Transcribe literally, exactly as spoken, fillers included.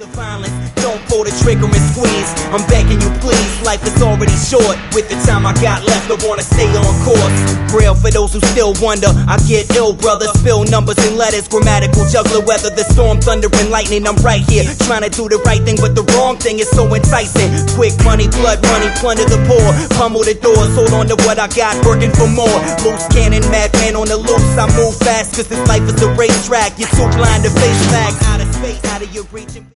The violence, don't pull the trigger and squeeze. I'm begging you please, life is already short. With the time I got left, I wanna stay on course. Braille for those who still wonder, I get ill, brother. Spill numbers and letters, grammatical juggler. Weather the storm, thunder and lightning, I'm right here trying to do the right thing, but the wrong thing is so enticing. Quick money, blood money, plunder the poor. Pummel the doors, hold on to what I got, working for more. Loose cannon, madman on the loose. I move fast, cause this life is a racetrack. You're too blind to face facts. Out of space, out of your reach.